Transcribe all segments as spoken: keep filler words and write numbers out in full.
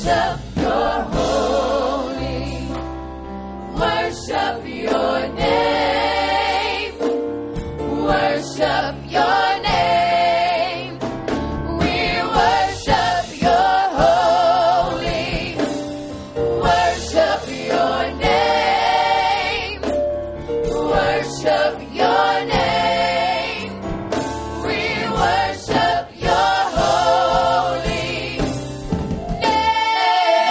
worship your holy, worship your name, worship your name. We worship your holy, worship your name, worship your name. We worship your holy name.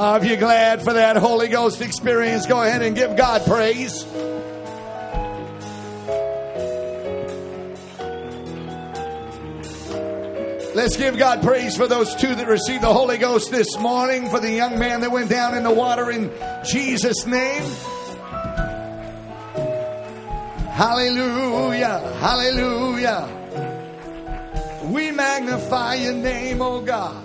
Uh, if you're glad for that Holy Ghost experience, go ahead and give God praise. Let's give God praise for those two that received the Holy Ghost this morning, for the young man that went down in the water in Jesus' name. Hallelujah, hallelujah. We magnify your name, oh God.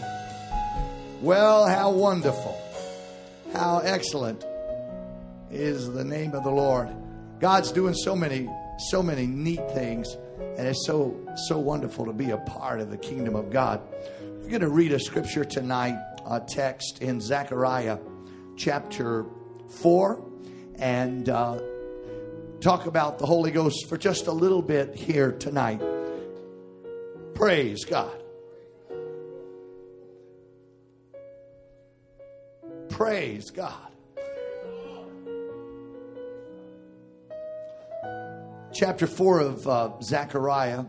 Well, how wonderful, how excellent is the name of the Lord. God's doing so many, so many neat things. And it's so, so wonderful to be a part of the kingdom of God. We're going to read a scripture tonight, a text in Zechariah chapter four, and uh, talk about the Holy Ghost for just a little bit here tonight. Praise God. Praise God. Chapter four of uh, Zechariah.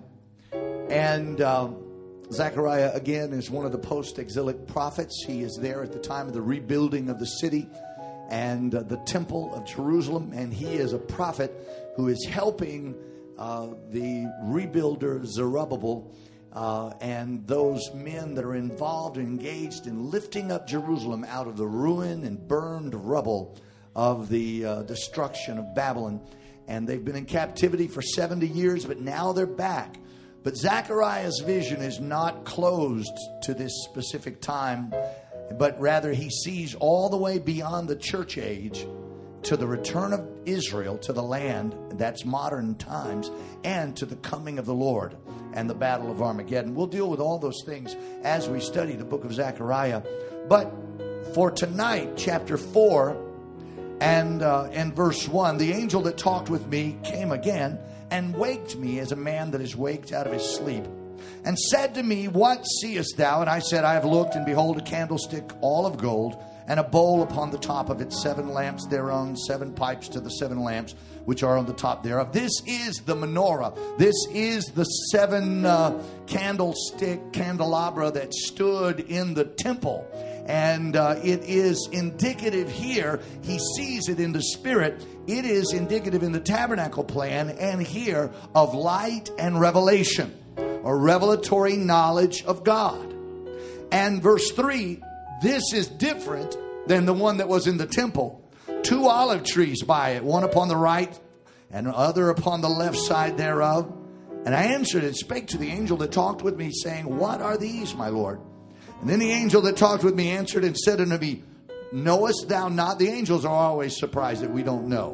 And uh, Zechariah, again, is one of the post-exilic prophets. He is there at the time of the rebuilding of the city and uh, the temple of Jerusalem. And he is a prophet who is helping uh, the rebuilder Zerubbabel uh, and those men that are involved and engaged in lifting up Jerusalem out of the ruin and burned rubble of the uh, destruction of Babylon. And they've been in captivity for seventy years, but now they're back. But Zechariah's vision is not closed to this specific time, but rather he sees all the way beyond the church age to the return of Israel to the land, that's modern times, and to the coming of the Lord and the battle of Armageddon. We'll deal with all those things as we study the book of Zechariah. But for tonight, chapter four, And uh, in verse one, the angel that talked with me came again and waked me as a man that is waked out of his sleep, and said to me, what seest thou? And I said, I have looked, and behold, a candlestick all of gold, and a bowl upon the top of it, seven lamps thereon, seven pipes to the seven lamps which are on the top thereof. This is the menorah. This is the seven uh, candlestick candelabra that stood in the temple. And uh, it is indicative here. He sees it in the spirit. It is indicative in the tabernacle plan and here of light and revelation, or revelatory knowledge of God. And verse three, this is different than the one that was in the temple. Two olive trees by it, one upon the right and other upon the left side thereof. And I answered and spake to the angel that talked with me, saying, what are these, my Lord? And then the angel that talked with me answered and said unto me, knowest thou not? The angels are always surprised that we don't know.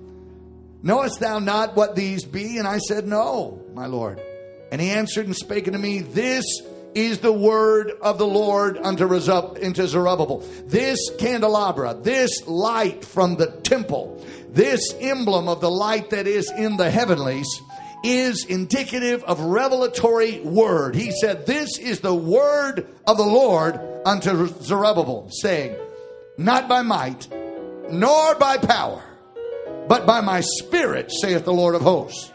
Knowest thou not what these be? And I said, no, my Lord. And he answered and spake unto me, this is the word of the Lord unto Zerubbabel. This candelabra, this light from the temple, this emblem of the light that is in the heavenlies, is indicative of revelatory word. He said, this is the word of the Lord unto Zerubbabel, saying, not by might, nor by power, but by my spirit, saith the Lord of hosts.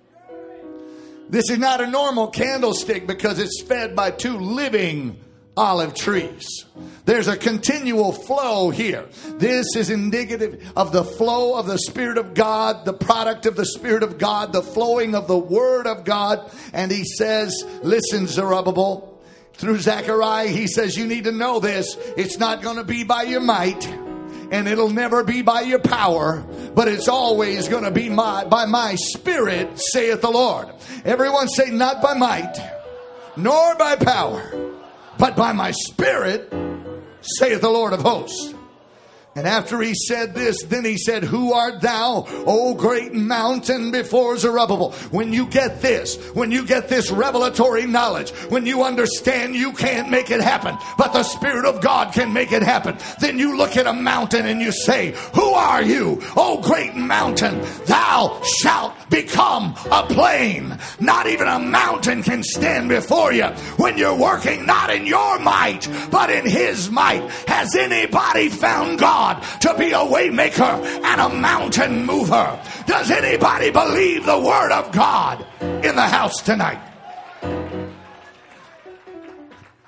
This is not a normal candlestick because it's fed by two living olive trees. There's a continual flow here. This is indicative of the flow of the Spirit of God, the product of the Spirit of God, the flowing of the Word of God. And he says, listen, Zerubbabel, through Zechariah, he says, you need to know this. It's not going to be by your might, and it'll never be by your power, but it's always going to be my, by my Spirit, saith the Lord. Everyone say, not by might, nor by power, but by my Spirit, saith the Lord of hosts. And after he said this, then he said, who art thou, O great mountain before Zerubbabel? When you get this, when you get this revelatory knowledge, when you understand you can't make it happen, but the Spirit of God can make it happen, then you look at a mountain and you say, who are you, O great mountain? Thou shalt become a plain. Not even a mountain can stand before you when you're working not in your might, but in His might. Has anybody found God to be a way maker and a mountain mover? Does anybody believe the word of God in the house tonight?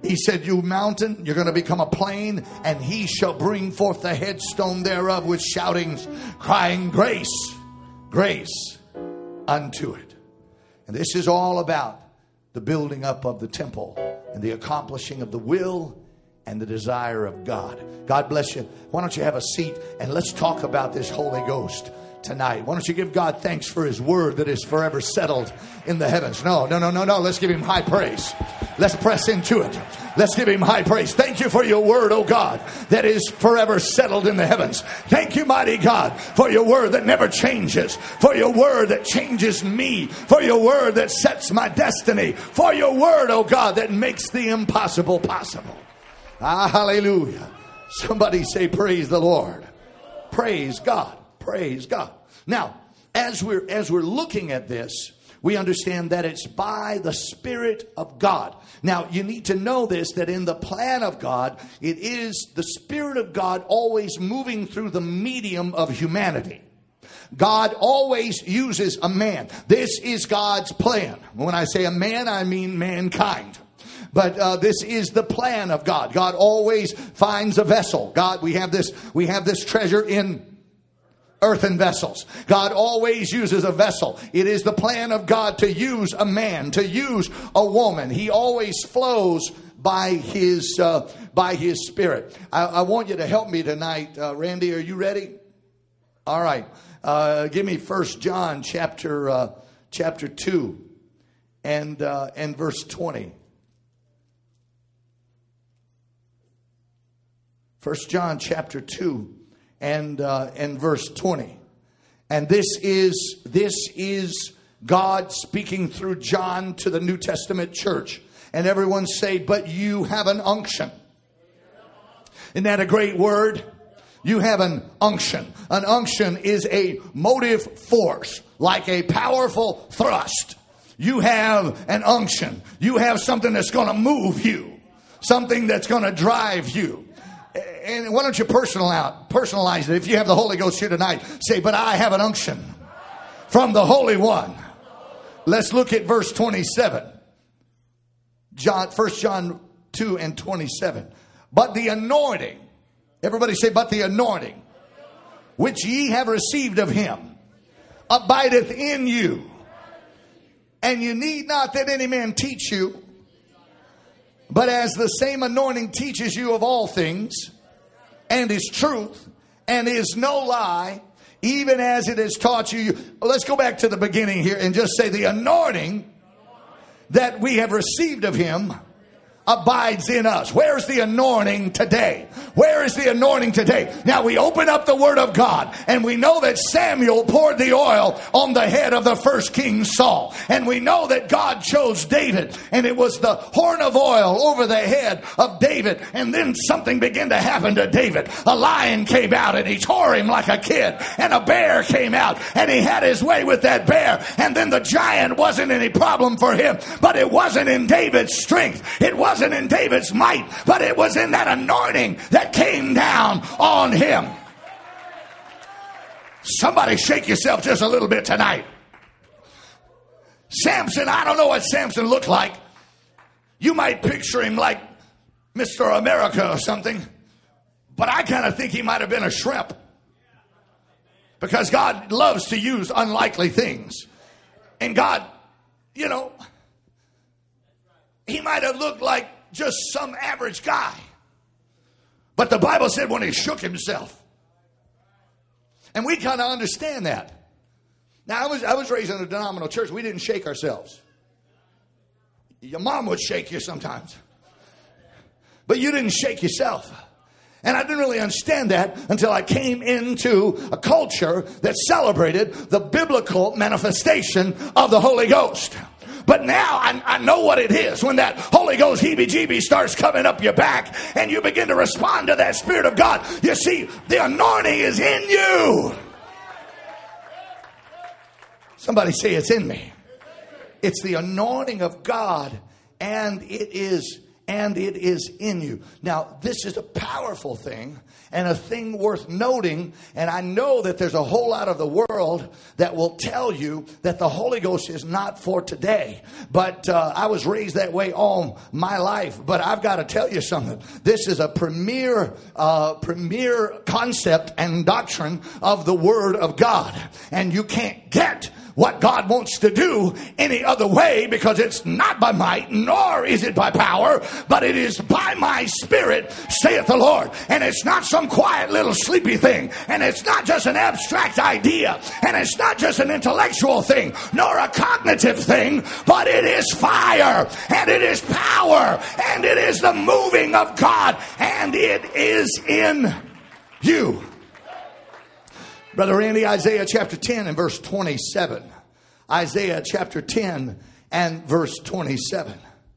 He said, you mountain, you're going to become a plain, and he shall bring forth the headstone thereof with shoutings, crying, grace, grace unto it. And this is all about the building up of the temple and the accomplishing of the will and the desire of God. God bless you. Why don't you have a seat and let's talk about this Holy Ghost tonight. Why don't you give God thanks for his word that is forever settled in the heavens. No, no, no, no, no. Let's give him high praise. Let's press into it. Let's give him high praise. Thank you for your word, oh God, that is forever settled in the heavens. Thank you, mighty God, for your word that never changes, for your word that changes me, for your word that sets my destiny, for your word, oh God, that makes the impossible possible. Ah, hallelujah. Somebody say, praise the Lord. Praise God. Praise God. Now, as we're as we're looking at this, we understand that it's by the Spirit of God. Now, you need to know this, that in the plan of God, it is the Spirit of God always moving through the medium of humanity. God always uses a man. This is God's plan. When I say a man, I mean mankind. But uh, this is the plan of God. God always finds a vessel. God, we have this, we have this treasure in earthen vessels. God always uses a vessel. It is the plan of God to use a man, to use a woman. He always flows by his uh, by his Spirit. I, I want you to help me tonight. Uh, Randy, are you ready? All right. Uh, give me First John chapter uh, chapter two and uh, and verse twenty. First John chapter two. And uh, and verse twenty, and this is this is God speaking through John to the New Testament church. And everyone say, but you have an unction. Isn't that a great word? You have an unction. An unction is a motive force, like a powerful thrust. You have an unction. You have something that's going to move you, something that's going to drive you. And why don't you personal out, personalize it? If you have the Holy Ghost here tonight, say, but I have an unction from the Holy One. Let's look at verse twenty-seven. John, First John two and twenty-seven. But the anointing, everybody say, but the anointing, which ye have received of him, abideth in you. And you need not that any man teach you, but as the same anointing teaches you of all things, and is truth, and is no lie, even as it has taught you. Let's go back to the beginning here and just say the anointing that we have received of him abides in us. Where's the anointing today? Where is the anointing today? Now we open up the Word of God and we know that Samuel poured the oil on the head of the first king Saul. And we know that God chose David and it was the horn of oil over the head of David. And then something began to happen to David. A lion came out and he tore him like a kid. And a bear came out and he had his way with that bear. And then the giant wasn't any problem for him. But it wasn't in David's strength. It wasn't in David's might, but it was in that anointing that came down on him. Somebody shake yourself just a little bit tonight. Samson, I don't know what Samson looked like. You might picture him like Mister America or something, but I kind of think he might have been a shrimp, because God loves to use unlikely things. And God, you know, he might have looked like just some average guy. But the Bible said when he shook himself. And we kind of understand that. Now, I was I was raised in a denominational church. We didn't shake ourselves. Your mom would shake you sometimes. But you didn't shake yourself. And I didn't really understand that until I came into a culture that celebrated the biblical manifestation of the Holy Ghost. But now I, I know what it is when that Holy Ghost heebie-jeebie starts coming up your back and you begin to respond to that Spirit of God. You see, the anointing is in you. Somebody say it's in me. It's the anointing of God, and it is and it is in you. Now, this is a powerful thing and a thing worth noting. And I know that there's a whole lot of the world that will tell you that the Holy Ghost is not for today. But uh, I was raised that way all my life. But I've got to tell you something. This is a premier, uh, premier concept and doctrine of the Word of God. And you can't get what God wants to do any other way, because it's not by might, nor is it by power, but it is by my Spirit, saith the Lord. And it's not some quiet little sleepy thing, and it's not just an abstract idea, and it's not just an intellectual thing, nor a cognitive thing, but it is fire, and it is power, and it is the moving of God, and it is in you. Brother Randy, Isaiah chapter ten and verse twenty-seven. Isaiah chapter ten and verse twenty-seven.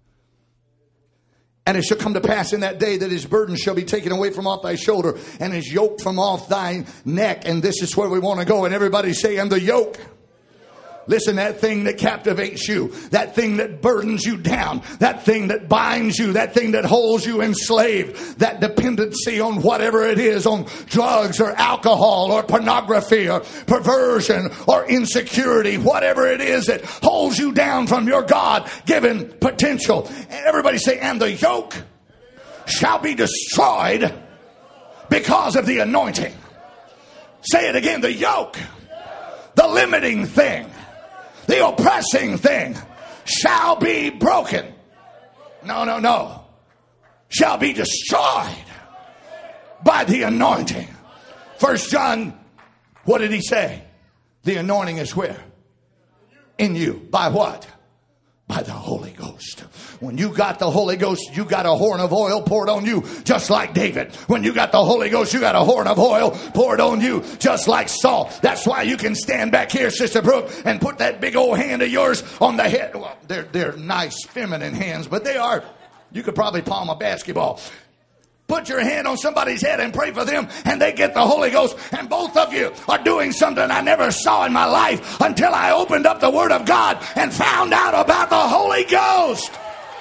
And it shall come to pass in that day that his burden shall be taken away from off thy shoulder, and his yoke from off thy neck. And this is where we want to go. And everybody say, and the yoke. Listen, that thing that captivates you, that thing that burdens you down, that thing that binds you, that thing that holds you enslaved, that dependency on whatever it is, on drugs or alcohol or pornography or perversion or insecurity, whatever it is that holds you down from your God-given potential. And everybody say, and the yoke shall be destroyed because of the anointing. Say it again, the yoke, the limiting thing, the oppressing thing shall be broken. No, no, no. Shall be destroyed by the anointing. First John, what did he say? The anointing is where? In you. By what? By the Holy Ghost. When you got the Holy Ghost, you got a horn of oil poured on you, just like David. When you got the Holy Ghost, you got a horn of oil poured on you, just like Saul. That's why you can stand back here, Sister Brooke, and put that big old hand of yours on the head. Well, they're, they're nice, feminine hands, but they are, you could probably palm a basketball. Put your hand on somebody's head and pray for them, and they get the Holy Ghost. And both of you are doing something I never saw in my life until I opened up the Word of God and found out about the Holy Ghost.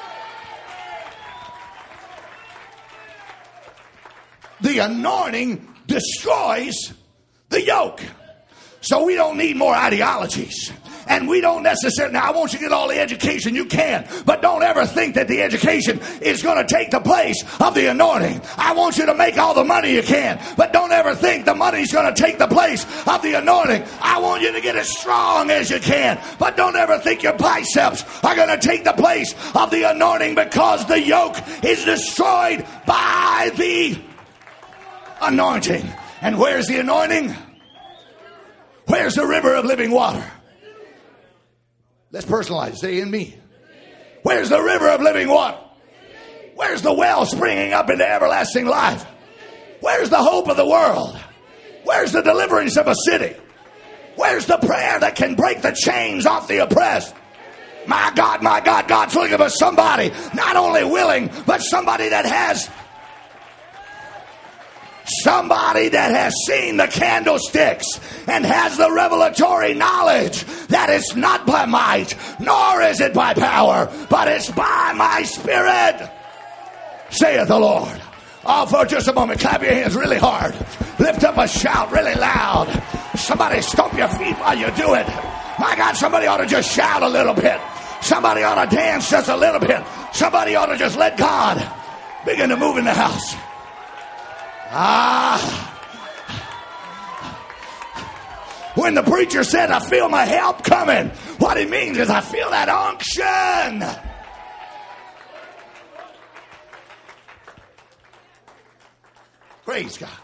The anointing destroys the yoke. So we don't need more ideologies. And we don't necessarily, now I want you to get all the education you can, but don't ever think that the education is going to take the place of the anointing. I want you to make all the money you can, but don't ever think the money's going to take the place of the anointing. I want you to get as strong as you can, but don't ever think your biceps are going to take the place of the anointing, because the yoke is destroyed by the anointing. And where's the anointing? Where's the river of living water? Let's personalize. Say, in me. Where's the river of living water? Where's the well springing up into everlasting life? Where's the hope of the world? Where's the deliverance of a city? Where's the prayer that can break the chains off the oppressed? My God, my God, God's looking for somebody not only willing, but somebody that has Somebody that has seen the candlesticks and has the revelatory knowledge that it's not by might, nor is it by power, but it's by my Spirit, saith the Lord. Oh, for just a moment, clap your hands really hard. Lift up a shout really loud. Somebody stomp your feet while you do it. My God, somebody ought to just shout a little bit. Somebody ought to dance just a little bit. Somebody ought to just let God begin to move in the house. Ah. When the preacher said, I feel my help coming, what he means is I feel that unction. Praise God.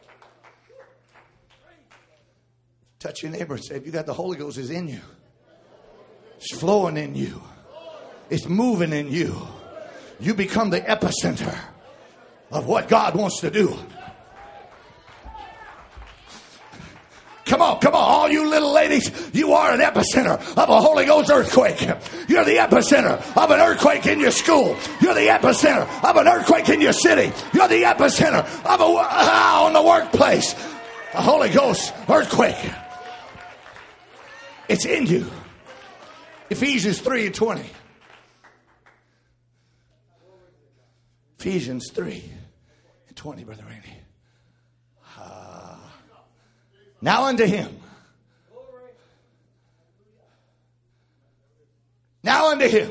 Touch your neighbor and say, if you got the Holy Ghost, is in you. It's flowing in you. It's moving in you. You become the epicenter of what God wants to do. Come on, come on, all you little ladies, you are an epicenter of a Holy Ghost earthquake. You're the epicenter of an earthquake in your school. You're the epicenter of an earthquake in your city. You're the epicenter of a uh, on the workplace. A Holy Ghost earthquake. It's in you. Ephesians three and twenty. Ephesians three and twenty, Brother Randy. Uh, now unto him. Now unto him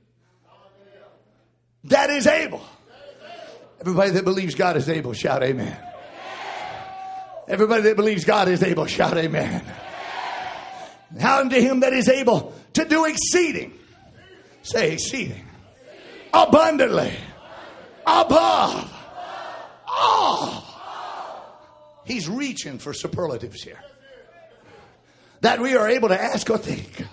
that is able. Everybody that believes God is able, shout amen. Everybody that believes God is able, shout amen. Now unto him that is able to do exceeding. Say exceeding. Abundantly. Above. All. He's reaching for superlatives here. That we are able to ask or think.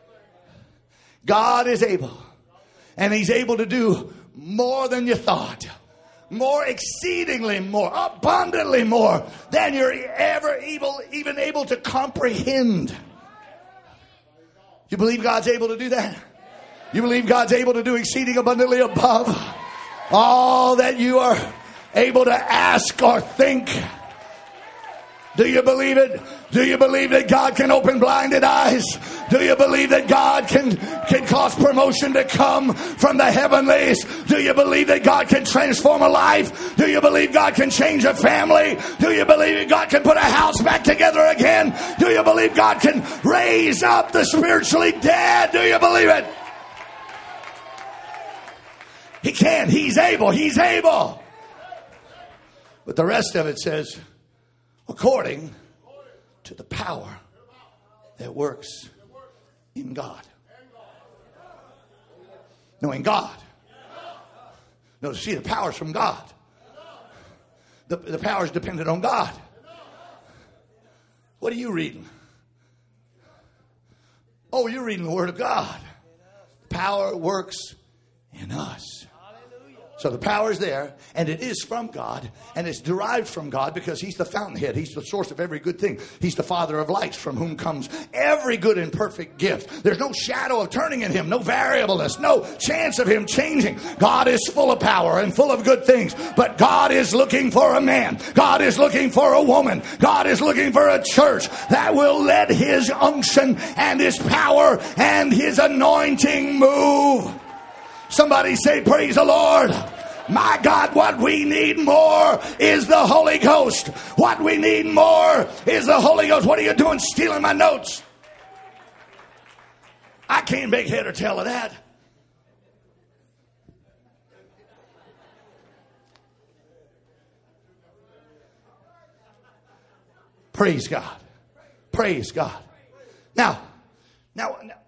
God is able. And he's able to do more than you thought. More exceedingly more. Abundantly more than you're ever able, even able to comprehend. You believe God's able to do that? You believe God's able to do exceeding abundantly above all that you are able to ask or think? Do you believe it? Do you believe that God can open blinded eyes? Do you believe that God can, can cause promotion to come from the heavenlies? Do you believe that God can transform a life? Do you believe God can change a family? Do you believe that God can put a house back together again? Do you believe God can raise up the spiritually dead? Do you believe it? He can. He's able. He's able. But the rest of it says, according to the power that works in God. No, in God. No, see, the power's from God. The, the power's dependent on God. What are you reading? Oh, you're reading the Word of God. Power works in us. So the power is there, and it is from God, and it's derived from God because he's the fountainhead. He's the source of every good thing. He's the Father of lights, from whom comes every good and perfect gift. There's no shadow of turning in him, no variableness, no chance of him changing. God is full of power and full of good things, but God is looking for a man. God is looking for a woman. God is looking for a church that will let his unction and his power and his anointing move. Somebody say, praise the Lord. My God, what we need more is the Holy Ghost. What we need more is the Holy Ghost. What are you doing stealing my notes? I can't make head or tail of that. Praise God. Praise God. Now, now, now.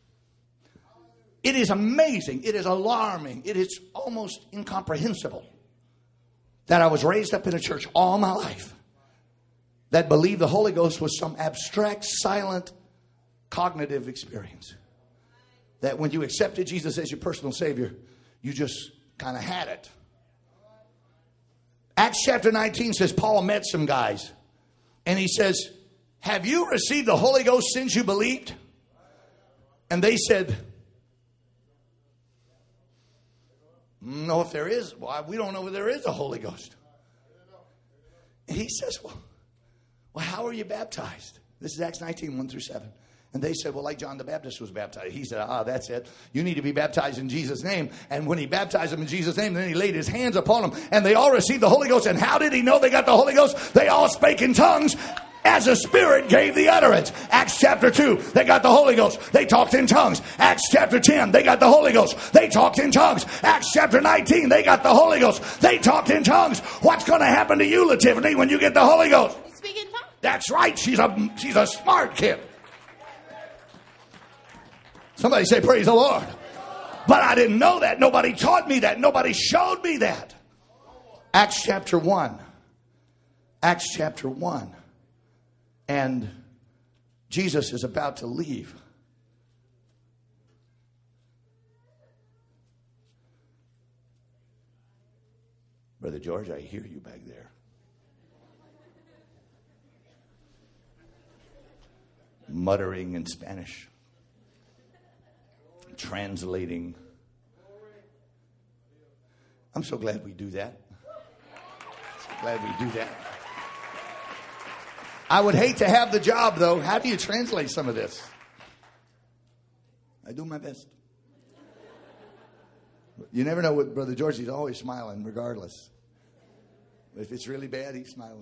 It is amazing. It is alarming. It is almost incomprehensible that I was raised up in a church all my life that believed the Holy Ghost was some abstract, silent, cognitive experience. That when you accepted Jesus as your personal Savior, you just kind of had it. Acts chapter nineteen says Paul met some guys. And he says, have you received the Holy Ghost since you believed? And they said, no, if there is, well, we don't know if there is a Holy Ghost. And he says, well, well, how are you baptized? This is Acts nineteen, one through seven. And they said, well, like John the Baptist was baptized. He said, ah, that's it. You need to be baptized in Jesus' name. And when he baptized them in Jesus' name, then he laid his hands upon them. And they all received the Holy Ghost. And how did he know they got the Holy Ghost? They all spake in tongues as the Spirit gave the utterance. Acts chapter two, they got the Holy Ghost. They talked in tongues. Acts chapter ten, they got the Holy Ghost. They talked in tongues. Acts chapter nineteen, they got the Holy Ghost. They talked in tongues. What's going to happen to you, Latifany, when you get the Holy Ghost? Speak in tongues. That's right. She's a, she's a smart kid. Somebody say, praise the Lord. But I didn't know that. Nobody taught me that. Nobody showed me that. Acts chapter one. Acts chapter one. And Jesus is about to leave. Brother George, I hear you back there. Muttering in Spanish. Translating. I'm so glad we do that. So glad we do that. I would hate to have the job, though. How do you translate some of this? I do my best. You never know with Brother George. He's always smiling regardless. If it's really bad, he's smiling.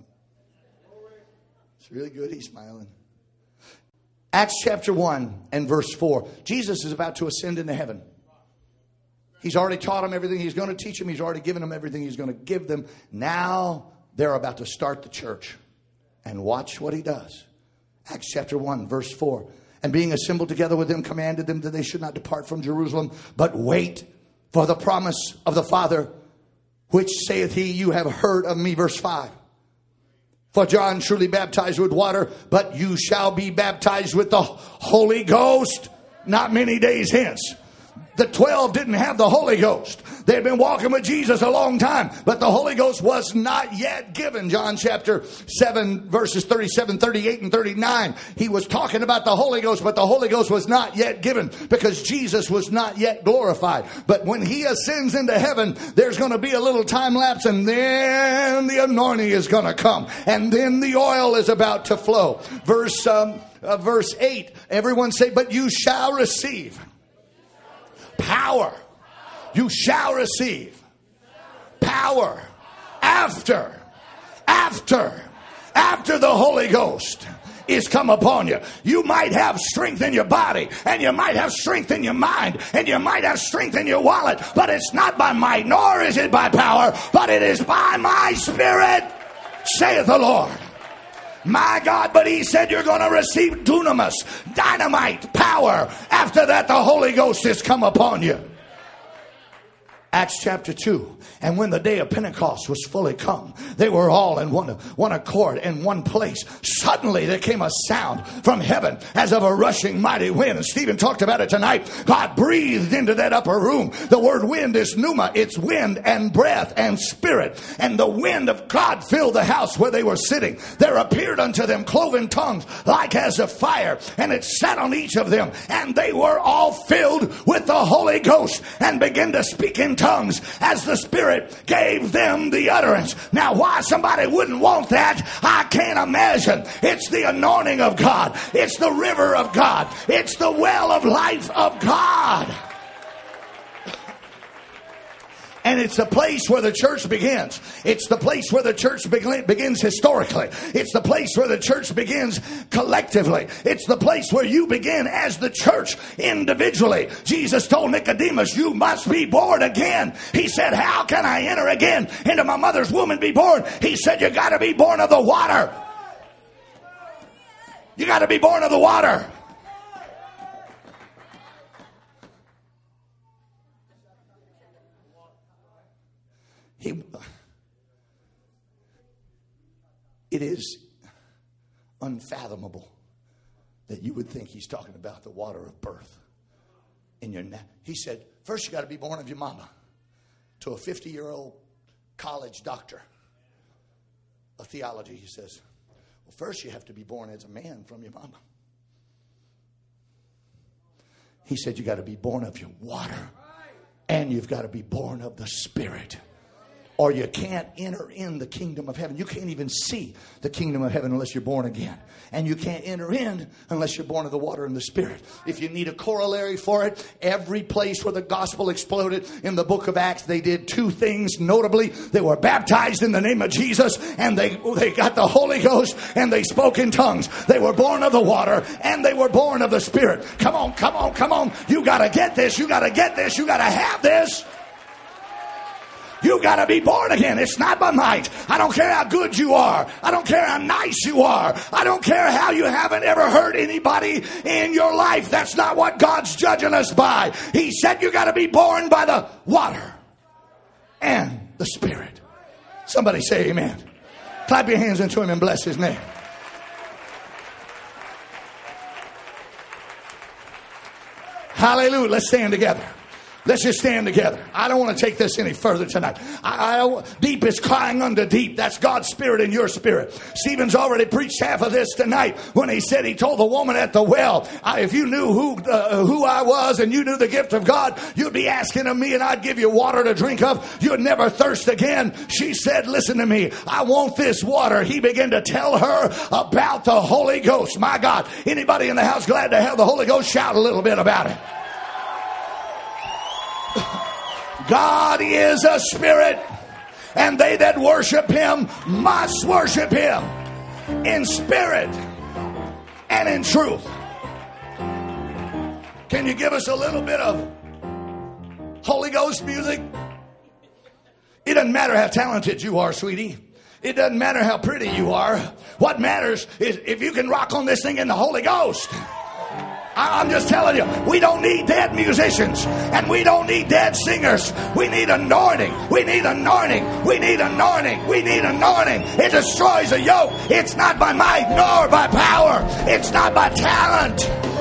It's really good, he's smiling. Acts chapter one and verse four. Jesus is about to ascend into heaven. He's already taught them everything he's going to teach them. He's already given them everything he's going to give them. Now they're about to start the church. And watch what he does. Acts chapter one, verse four. And being assembled together with them, commanded them that they should not depart from Jerusalem, but wait for the promise of the Father, which saith he, you have heard of me. Verse five. For John truly baptized with water, but you shall be baptized with the Holy Ghost not many days hence. The twelve didn't have the Holy Ghost. They had been walking with Jesus a long time, but the Holy Ghost was not yet given. John chapter seven, verses thirty-seven, thirty-eight, and thirty-nine. He was talking about the Holy Ghost, but the Holy Ghost was not yet given because Jesus was not yet glorified. But when he ascends into heaven, there's going to be a little time lapse, and then the anointing is going to come. And then the oil is about to flow. Verse, um, uh, verse eight, everyone say, but you shall receive power. You shall receive power after, after, after the Holy Ghost is come upon you. You might have strength in your body, and you might have strength in your mind, and you might have strength in your wallet, but it's not by might, nor is it by power, but it is by my Spirit, saith the Lord. My God, but he said you're going to receive dunamis, dynamite, power. After that, the Holy Ghost has come upon you. Acts chapter two. And when the day of Pentecost was fully come, they were all in one, one accord in one place. Suddenly there came a sound from heaven as of a rushing mighty wind. And Stephen talked about it tonight. God breathed into that upper room. The word wind is pneuma. It's wind and breath and spirit. And the wind of God filled the house where they were sitting. There appeared unto them cloven tongues like as of fire. And it sat on each of them. And they were all filled with the Holy Ghost and began to speak in tongues as the Spirit gave them the utterance. Now, why somebody wouldn't want that, I can't imagine. It's the anointing of God. It's the river of God. It's the well of life of God. And it's the place where the church begins. It's the place where the church begins historically. It's the place where the church begins collectively. It's the place where you begin as the church individually. Jesus told Nicodemus, you must be born again. He said, how can I enter again into my mother's womb and be born? He said, you got to be born of the water. You got to be born of the water. He, it is unfathomable that you would think he's talking about the water of birth in your neck. He said, first you got to be born of your mama. To a fifty-year-old college doctor of theology, he says, well, first you have to be born as a man from your mama. He said, you got to be born of your water, and you've got to be born of the Spirit. Or you can't enter in the kingdom of heaven. You can't even see the kingdom of heaven unless you're born again. And you can't enter in unless you're born of the water and the Spirit. If you need a corollary for it, every place where the gospel exploded in the book of Acts, they did two things notably. They were baptized in the name of Jesus, and they, they got the Holy Ghost, and they spoke in tongues. They were born of the water, and they were born of the Spirit. Come on, come on, come on. You got to get this. You got to get this. You got to have this. You got to be born again. It's not by might. I don't care how good you are. I don't care how nice you are. I don't care how you haven't ever hurt anybody in your life. That's not what God's judging us by. He said you got to be born by the water and the Spirit. Somebody say amen. Clap your hands into him and bless his name. Hallelujah. Let's stand together. Let's just stand together. I don't want to take this any further tonight. I, I, deep is crying unto deep. That's God's Spirit in your spirit. Stephen's already preached half of this tonight when he said he told the woman at the well, I, if you knew who uh, who I was and you knew the gift of God, you'd be asking of me and I'd give you water to drink of. You'd never thirst again. She said, listen to me. I want this water. He began to tell her about the Holy Ghost. My God, anybody in the house glad to have the Holy Ghost? Shout a little bit about it. God is a spirit, and they that worship him must worship him in spirit and in truth. Can you give us a little bit of Holy Ghost music? It doesn't matter how talented you are, sweetie. It doesn't matter how pretty you are. What matters is if you can rock on this thing in the Holy Ghost. I- I'm just telling you, we don't need dead musicians, and we don't need dead singers. We need anointing. We need anointing. We need anointing. We need anointing. It destroys a yoke. It's not by might nor by power. It's not by talent.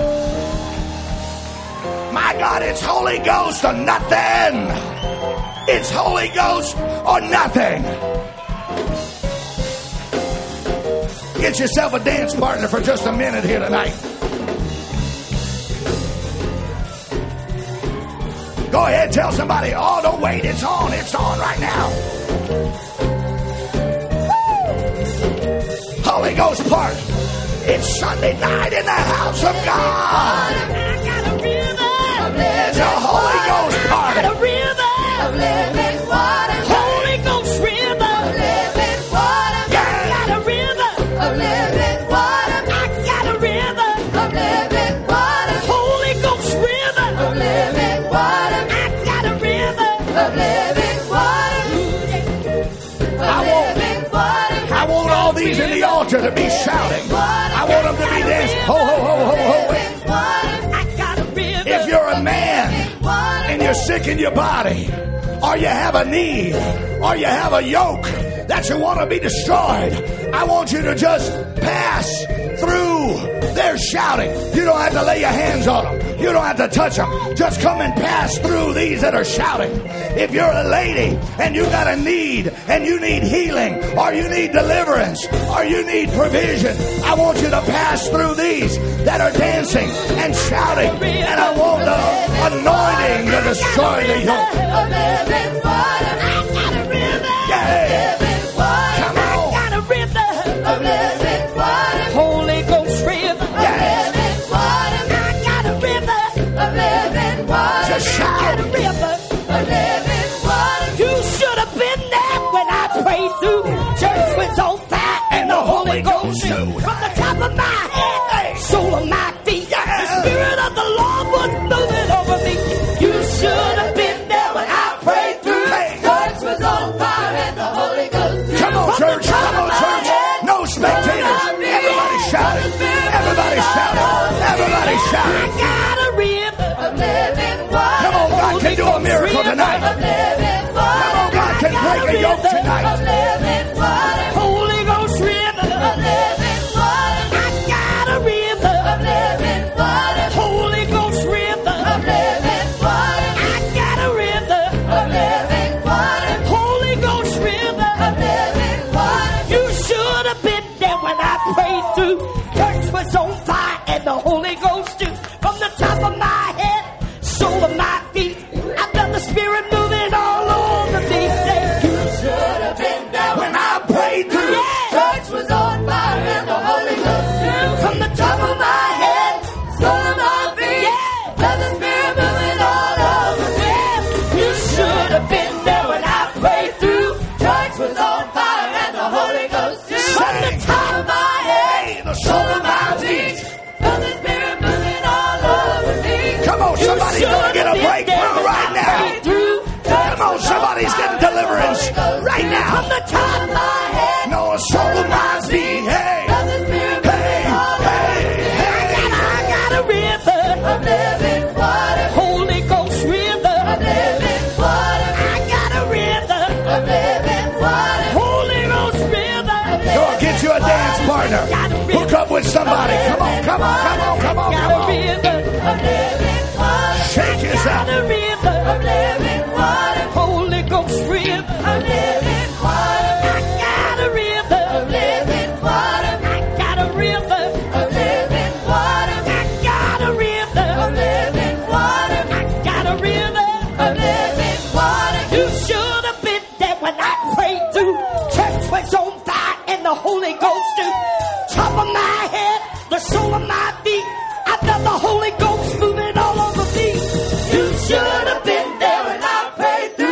My God, it's Holy Ghost or nothing. It's Holy Ghost or nothing. Get yourself a dance partner for just a minute here tonight. Go ahead, tell somebody, oh, don't wait, it's on, it's on right now. Woo! Holy Ghost part. It's Sunday night in the house of God. I got a river. It's a Holy Ghost party. I got a river of living water. Holy Ghost river of living water. I got a river of living water. I got a river of living water. Holy Ghost river of living water. I got a river of living water. Of living water. I want all these in the altar to be shouting. I want them to be dancing. Ho, ho, ho, ho, ho. Wait. If you're a man and you're sick in your body, or you have a need, or you have a yoke that you want to be destroyed, I want you to just pass through their shouting. You don't have to lay your hands on them. You don't have to touch them. Just come and pass through these that are shouting. If you're a lady and you got a need and you need healing, or you need deliverance, or you need provision, I want you to pass through these that are dancing and shouting. And I want the anointing to destroy the yoke. Yeah. Come on. Holy Ghost river. Yes. I got a river of living water. Just shout. I got a river of living water. You should have been there when I prayed through. Church was on fire and the Holy Ghost knew. From the top of my head, sole of my feet, the Spirit of the Lord was moving over me. You should have been there when I prayed through. Church was on fire and the Holy Ghost knew. Come on, church. Come on, church. No spectators. Everybody shouting. Everybody shouting. Everybody shouting. I got a river of living water. Come on, God can do a miracle tonight. Come on, God can break a yoke tonight. Holy Ghost river of living water. I got a river of living water. Holy Ghost river of living water. I got a river of living water. Holy Ghost river of living water. You should have been there when I prayed through. Church was on fire and the Holy Ghost too. From the top of my head, sole of my feet, I felt the Spirit moving all over me. Say, you should have been there When I prayed through. yeah. Church was on fire and the Holy Ghost too. From the top of my head, sole of my feet, yeah. Felt the Spirit moving all over me. You should have been there when I prayed through. Church was on fire and the Holy Ghost too. From the top of my head, The sole of my feet. felt the Spirit moving all over me. Come on, somebody's gonna get a breakthrough right now. Come on, somebody's getting deliverance right now. From the top of my head, No, the sole of my feet. Hey, felt the Spirit hey, moving all over hey, me. hey. I got a river of living water. Holy Ghost river of living water. I got a river of living water. Holy Ghost river of living Go on, get you a dance partner. Hook up with somebody. Come on, come on, come on, come on, Got come a on. river of living water. Shake yourself. Got a river of living water. Holy Ghost river of living water. I got a river of living water. I got a river of living water. I got a river of living water. I got a river of living water. You should have been there when I prayed through. Church was on fire and the Holy Ghost too. Top of my head, the sole of my feet, I felt the Holy Ghost moving all over me. You should have been there when I prayed through.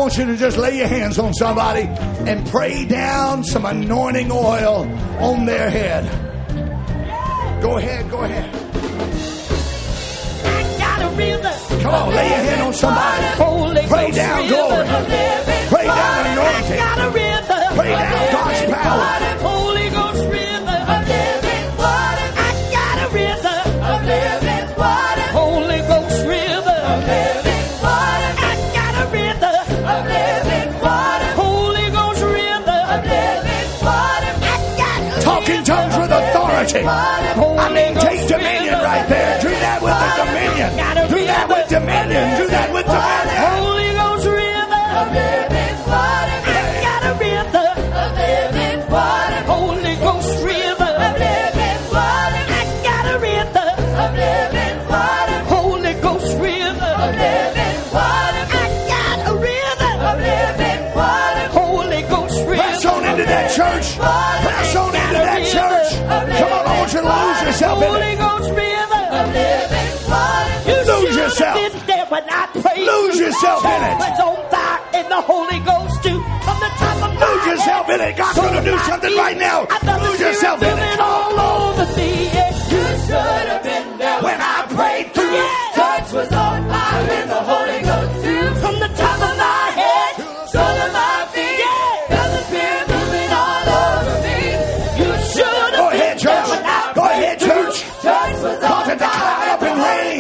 want you to just lay your hands on somebody and pray down some anointing oil on their head. Go ahead, go ahead. I got a river. Come on, lay your hand on somebody. Holy Pray Ghost down river. glory. Pray down I anointing. got a river. Pray down God's power. Holy Ghost river. Of living water. I got a river. Of living water. Holy Ghost river. Of living water. I got a river. Of living water. Holy Ghost river. Of living water. I got a Talk in tongues with authority. I mean, take dominion right there. Do that with the dominion. Do that with dominion. Do that with dominion. Holy Ghost river of living water. I got a river of living water. Holy Ghost river of living water. I got a river of living water. Holy Ghost river of living water. I got a river of living water. Holy Ghost river. Press on into that church. Press on into that church. Come on, I want you to lose yourself in Holy it. Ghost river of living water. You Lose should yourself. have been there when I prayed. Lose yourself in it. Was on fire in the Holy Ghost too. From the top of my Lose yourself in it. God's going to do something right now. Lose yourself in it. All over me. You should have been there When I prayed through, church was on fire in the Holy Ghost too. From the top of my head, sole of my feet. Felt the Spirit moving all over me. You should Go have ahead, been there church. when I Go ahead, church. Church was Cause on it to cloud up and rain.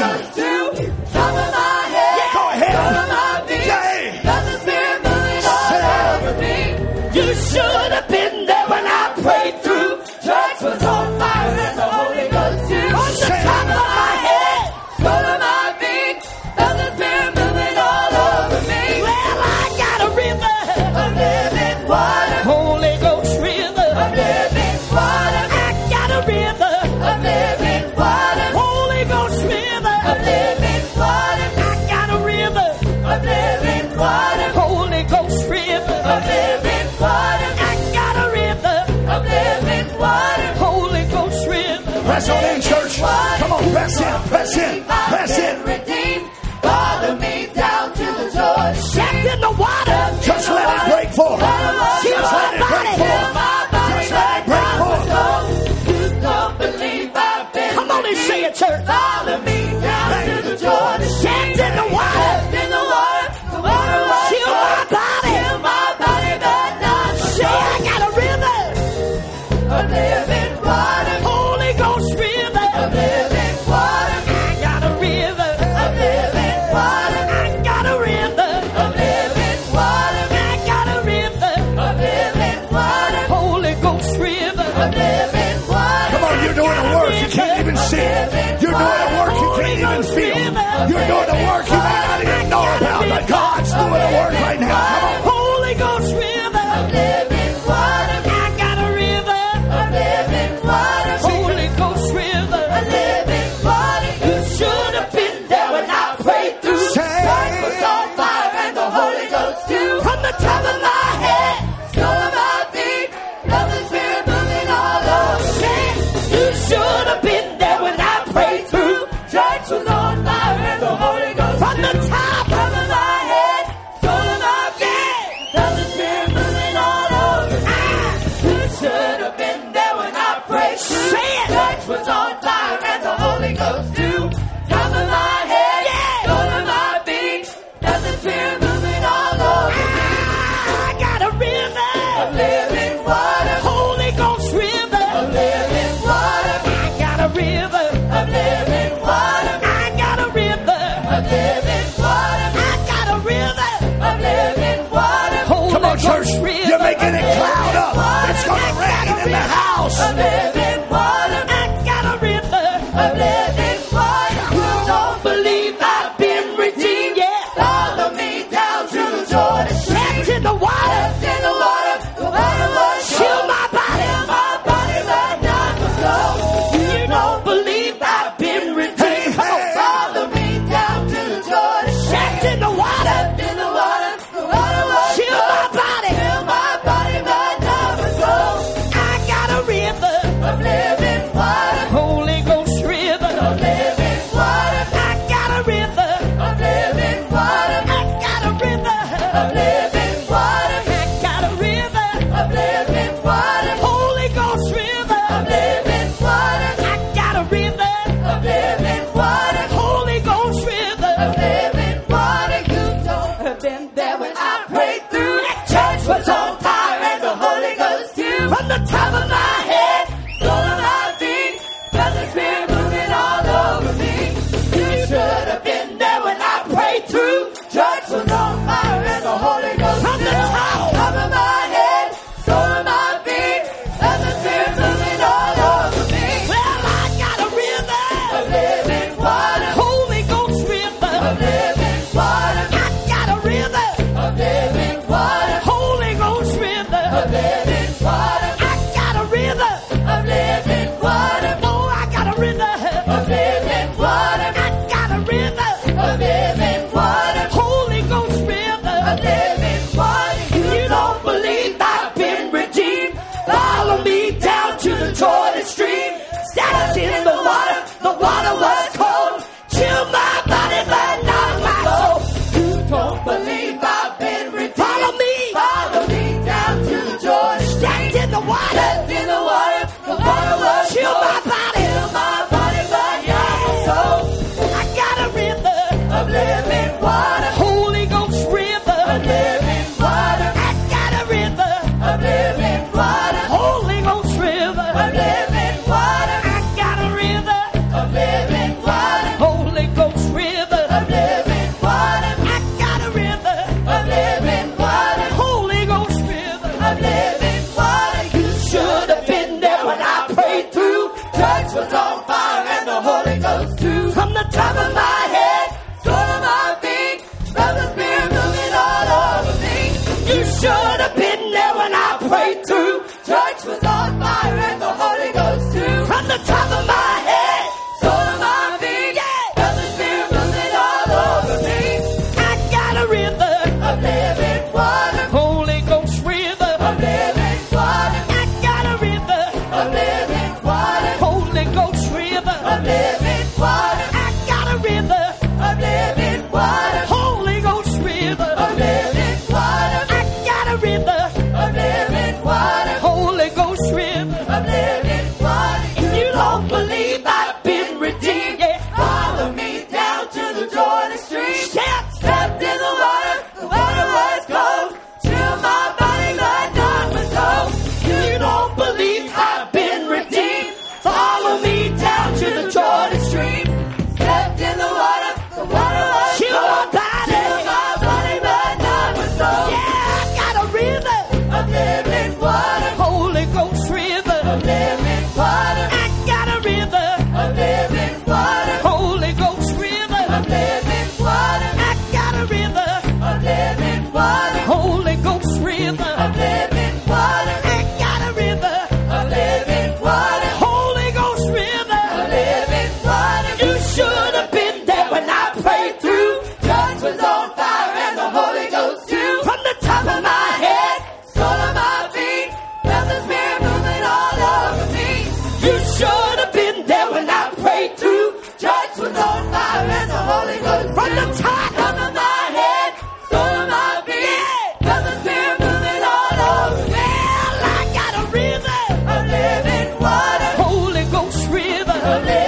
top of my head, Go ahead. sole of my feet. Yay. Felt the Spirit moving all Say. over me. You should have been there when I prayed through. Church was on fire and the Holy Ghost too. On the Say. top of my head, sole of my feet. Felt the Spirit moving all over me. Well, I got a river of living water. Holy Ghost river of living water. I got a river of living water. Holy Ghost river of living water. I got a river of living water. Holy Ghost river of living water. I got a river of living water. Holy Ghost river. Press on in, church. Come on, press in, press in, press in. Redeemed. Follow me down to the Jordan. Stepped in the water. Just let it break forth. Just let it break forth. Just let it break forth. You don't believe I've been. Come on and say it, church. Follow me down to the Jordan. Stepped in the water. In the water. The water was Chill my body. Chill my body, but not my Say I got a river of living water. Holy Ghost river of living water. I got a river of living water. I got a river of living water. I got a river of living water. Holy Ghost river of living water. Come on, you're doing a work you can't even see. You're doing a work you can't even feel. You're doing a work you may not even know about, but God's doing a work right now. Come on. Holy Ghost river of living water. I got a river of living water. Holy Ghost river of living water. You should have been there when I prayed through. Say. Church was on fire and the Holy Ghost too. From the top of my head, sole of my feet, felt the Spirit moving all over me. You should have been there when I prayed through. Church was on fire and the Holy Ghost from the top of my head, sole of my feet, felt the Spirit moving all over me. You should have been there when I prayed through. Say it. Church was on fire and the Holy Ghost too. Top of my head, sole of my feet, felt the Spirit moving all over me. I got a river of living water. Holy Ghost river of living water. I got a river of living water. I got a river of living water. I got a river of living water. Holy Come on, church. Ghost river You're making it of cloud up. living It's going to water. rain in the house. Of living water. I got a river of living water. You don't believe I've been redeemed yet? Follow me down to the Jordan. Stepped in the water. In the water. The water was chill my body. My body right now was low. You don't believe I've been redeemed? Hey, hey. Follow me down to the Jordan. Stepped in the water. In the water. The water was chill my body. Chill my body right now was low. I got a river Church was on fire and the Holy Ghost too. From the top of my head, sole of my feet, felt the Spirit moving all over me. You should have been there when I prayed through. Church was on fire and the Holy Ghost too. From the top of my head, sole of my feet, yeah, felt the Spirit moving all over me. I got a river of living water, Holy Ghost river of living water. I got a river of living water, Holy Ghost river of living water. I got a river of living water, Holy Ghost river of living water. I got a river of living water, Holy Ghost river of living water. If you don't believe I've been redeemed, yeah, follow me down to the Jordan stream. Step, stepped in the water, the water was cold. Till my body like none was cold. If you don't believe I've been redeemed, follow me down to the Jordan stream. Stepped in the water, the water was Chill cold. Till my body like none was cold. Yeah, I got a river of living water, Holy Ghost river of living water. I got a river of living water, Holy Ghost river of living water. I got a river of living water, Holy Ghost river of living water. I got a river of living water, Holy Ghost river of living water. You should have been there when I prayed through. Church was on fire and the Holy Ghost too. From the top of my head, sole of my feet, felt the Spirit moving all over me. You should have been there when I prayed through. Church was on fire and the Holy Ghost from the top of my head, sole of my feet, felt the Spirit moving all over me. Well, I got a river of living water, Holy Ghost river of living